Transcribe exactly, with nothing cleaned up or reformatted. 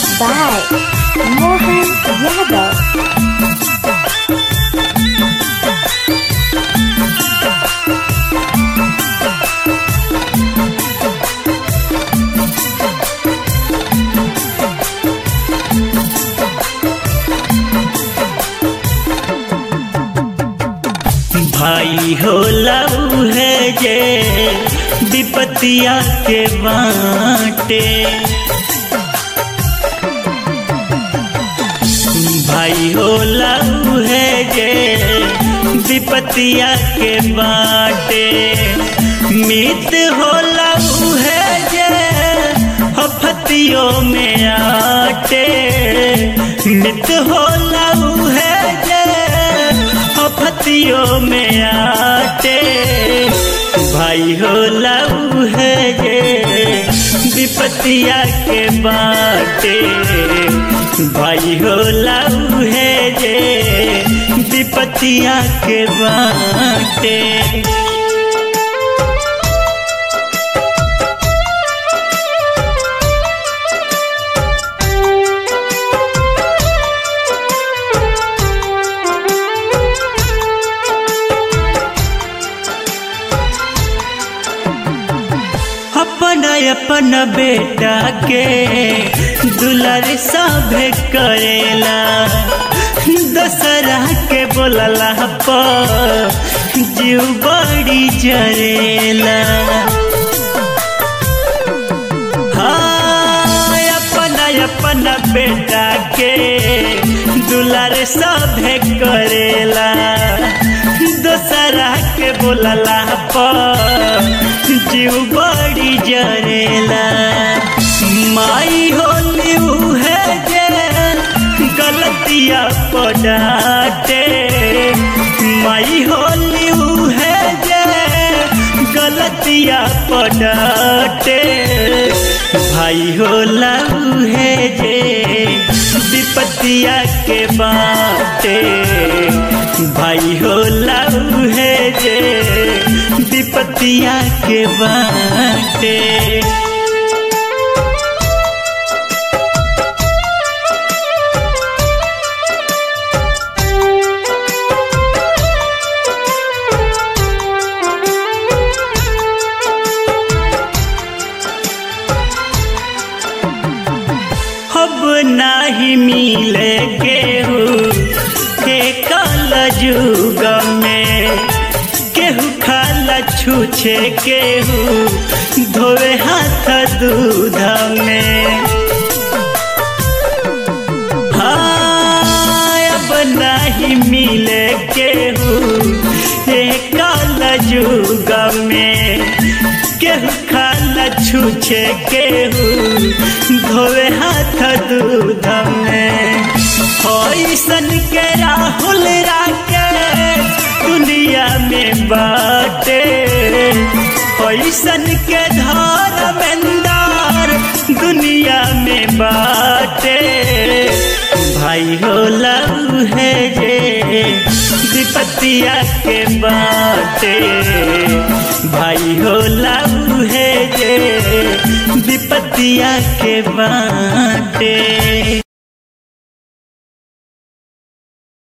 by Mohan Yadav. भाई होला उहे जे विपतिया के बाटे। भाई होला उहे जे विपतिया के बाटे। मित होला उहे जे हफतियों में आटे। मित होला उहे जे हफतियों में आटे। भाई होला उहे जे विपतिया के बाटे। भाई होला उहे जे विपतिया के बाटे। अपन अपन बेटा के दुलार सभे करेला। दशहरा के बोलला पर जीव बड़ी जरेला। हाँ, अपन अपन बेटा के दुलार सभे करेला। दशहरा के बोलला पर जीव बड़ी जरेला। माई होली उहे जे गलतिया पड़ाटे। माई होली उहे जे गलतिया पड़ाटे। भाई होला उहे जे विपतिया के बाटे। भाई होला उहे जे विपतिया के बाटे। अब नाही मिले केहू के काल जुग में। केहू खाला छूछे केहू धोवे हाथ दूध में। हाँ, अब नहीं मिले केहू के काल जुग में। केहू खाला छूछे केहू धोवे हाथ दूध में। ऐसन के राहुल राकेश दुनिया में बाटे। ऐसन के धर्मेंद्र दुनिया में बाटे। भाई होला उहे जे विपतिया के बाटे। भाई होला उहे जे विपतिया के बाटे।